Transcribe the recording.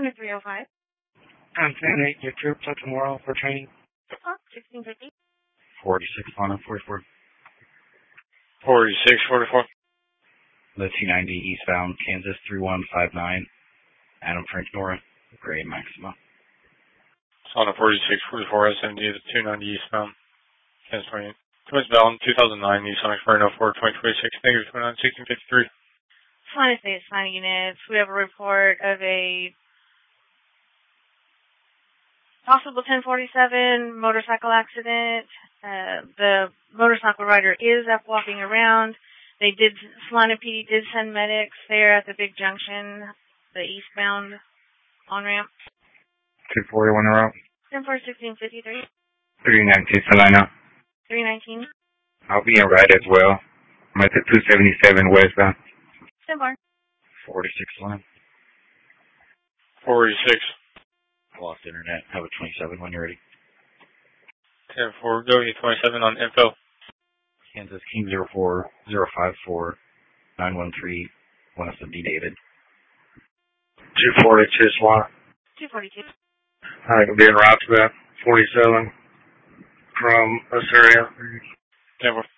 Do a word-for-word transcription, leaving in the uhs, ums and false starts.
Center three oh five. I'm ten eight, your troops up tomorrow for training. Oh, sixteen fifty. forty-six, Lana, forty-four. forty-six, forty-four. The two ninety eastbound, Kansas three one five nine. Adam Frank Nora, Gray Maxima. On a forty-six, forty-four, S M D, the two ninety eastbound, Kansas twenty-eight. Twins Bound, two thousand nine, Nissan Explorer oh four, twenty twenty-six, negative twenty-nine, sixteen fifty-three. Santa Fe sign units. We have a report of a possible ten forty-seven motorcycle accident. Uh, the motorcycle rider is up walking around. They did, Salina P D did send medics there at the big junction, the eastbound on-ramp. two forty-one route. ten four sixteen fifty-three. three nineteen, Salina. three nineteen. I'll be in right as well. I'm at the two seventy-seven westbound. ten four. forty-six, Salina. forty-six. Lost internet. Have a twenty-seven when you're ready. ten four, go E twenty-seven on info. Kansas King zero four zero five four nine one three, one S M D David. two forty-two, SWAT. two forty-two. I can be in route to that. forty-seven from Assyria. ten four.